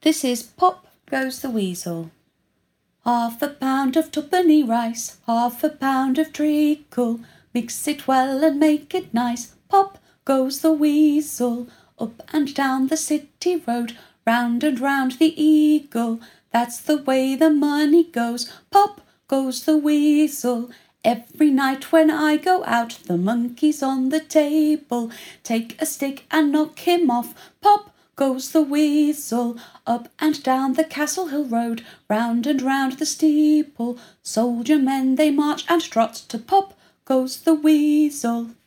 This is Pop Goes the Weasel. Half a pound of twopenny rice, half a pound of treacle, mix it well and make it nice. Pop goes the weasel, up and down the city road, round and round the eagle. That's the way the money goes. Pop goes the weasel. Every night when I go out, the monkey's on the table. Take a stick and knock him off. Pop goes the weasel, up and down the Castle Hill Road, round and round the steeple. Soldier men they march and trot, to Pop goes the weasel.